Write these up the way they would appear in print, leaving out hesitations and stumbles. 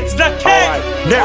beats the king.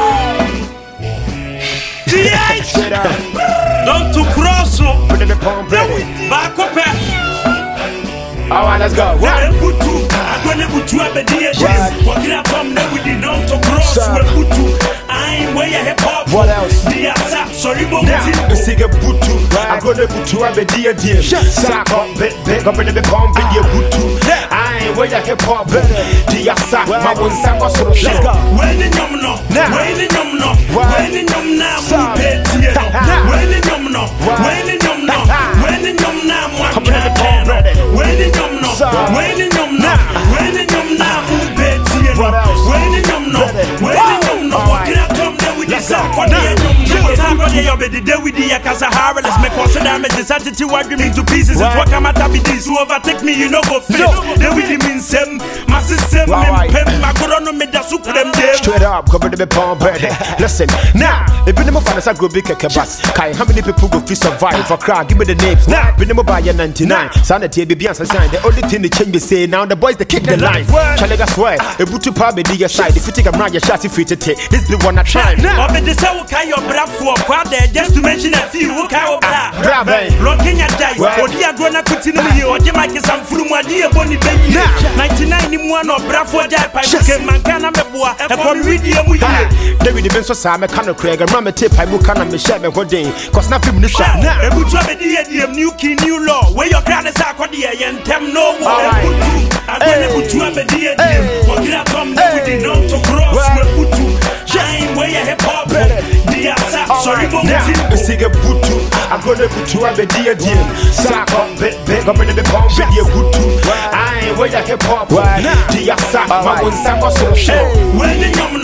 Don't to cross. Back up. Alright, let's go. I'm gonna put you up a day. What can I come there with the don't to cross? I ain't where you hip hop. What else? Sorry, but I'm gonna put you up a day. Sack up, big, up in the bomb video. I ain't where you hip hop. Diasa, my one sack was so let's go. When in yum no, when in yum no, when in yum na, when in yum no, when in yum no, when in yum na, when in yum no, when in yum no, when in yum na, when in yum no, when in yum no, what can I come there with this? The day with the Yakasahara, let's make us damage. The attitude what me to pieces. It's what come at be this. Who overtake me, you know go fit. Then with the mean sem, my system, my corona made the super them there. Straight up, cover the palm bread. Listen, now, if you never find us a group big cabas, how many people go free survive for crowd? Give me the names. Now, we never buy 99. Sanity, baby, and sign. The only thing they change, they say now the boys they kick the line. Chalaga swear, a butu pub, the digger side. If you take a man, you're shot if you take this the one I try. Now, but the soul kind of brave for quad there, just to mention a few who can brave. Looking at die, or dear Gona continue, or the mic is some from my dear Bonnie Baby. 99 in one or brave for that by Mancana Meboa, a comedian with David Benson Sam, a kind of Craig, and Mamma Tip, I will come and Michelle and Hodin, cause nothing new shot. Now, a good job, new key, new law, where your grand is aquadia and tem no more. I'm going to put you up a dear, what can I come there with the non to cross? Shine where you hip hop, sorry, but I'm gonna put you up a dear. Sack up, big up in the bomb video. I ain't where you hip hop, Diasa, my one sack was so show. When in yum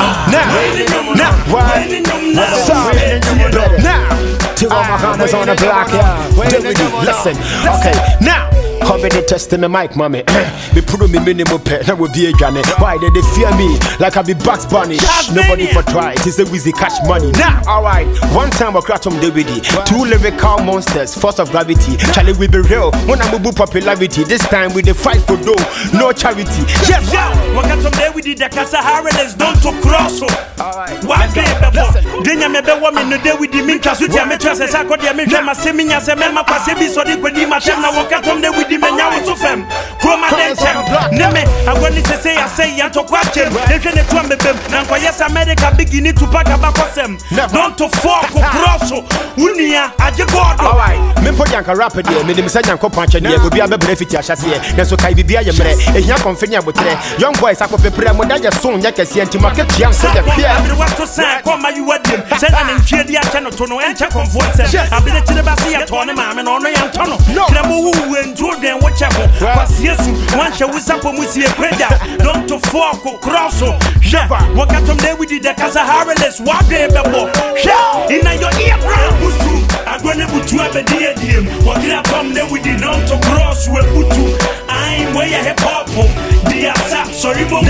now, till all my hammers on the block, listen, okay, now. Cover the test in the mic, mommy. They put me minimum pet, that would be a Johnny. Why did they fear me? Like I be Bugs Bunny. Nobody for try, it is a wheezy catch money. Now, alright, one time I cracked on DVD. Two lyrical monsters, force of gravity. Charlie, we be real, when I move popularity. This time we the fight for dough, no charity. Yes, what got some day we did the Kasahara, let's don't to cross. Alright, what day before? Then you may be woman the day with the Minka Sutia Metras, as I got the Minka Semina Semema Pasebi, so they could be my channel. What got on there with the Menya was of them. Chroma Denton. Name, I'm going to say, and to question. They can come with them. Now, yes, America beginning to pack about them. Don't to fork or cross. Unia, I just go. All right, Mempoyanka rapid, Minimisan Copancha, will be a benefit. I shall say, that's what I be a yammer. A young confident with young boys up of the Pramodaja soon, like a to market young soldier. Everyone to say, come my you at them. Said I'm in Chedia channel to no and check on voice. I've been to the Basia tournament and on the Antono. No, and Jordan. Watchable, because yes, one shall we support with the prayer. Don't to fork or cross. What got them there with the Kasahara? Let's walk there before. In your ear, I'm going to put you up a dear. What can I come there with the don't to cross? I ain't where you hip hop. Sorry, but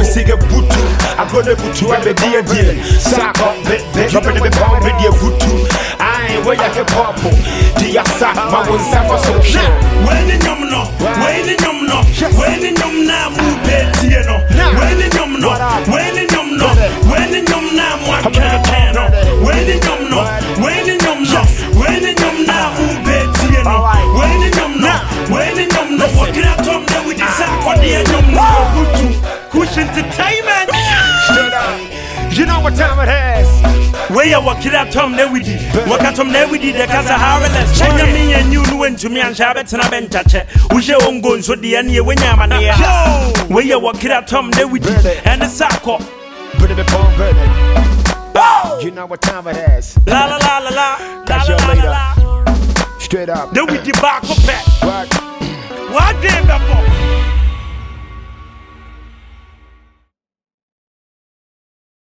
I'm going to put you up a dear. Sack up, drop in the bomb with your good. I ain't where you hip hop. Diasa, my one sack was so sure. When in yum no, when in yum no, when in yum na mu petieno. When in yum no, when in yum no, when in yum na mu akano. When in yum no, when in yum no, when in yum na mu petieno. When in yum no, when in yum no. What can I come there with this aquadia yum no? Kush entertainment. You know what time it is. Where you walk it out, Tom, there we did. Walk out, Tom, there we did. The Kasahara, let's check me and you went to me and Shabbat and I bent touch it. Who's your own going so the end when you're near. Where you walk it out, Tom, there we did. And the Sako. You know what time it is. La la la la la. That's your later. Straight up. Then we did back up. What? What day before?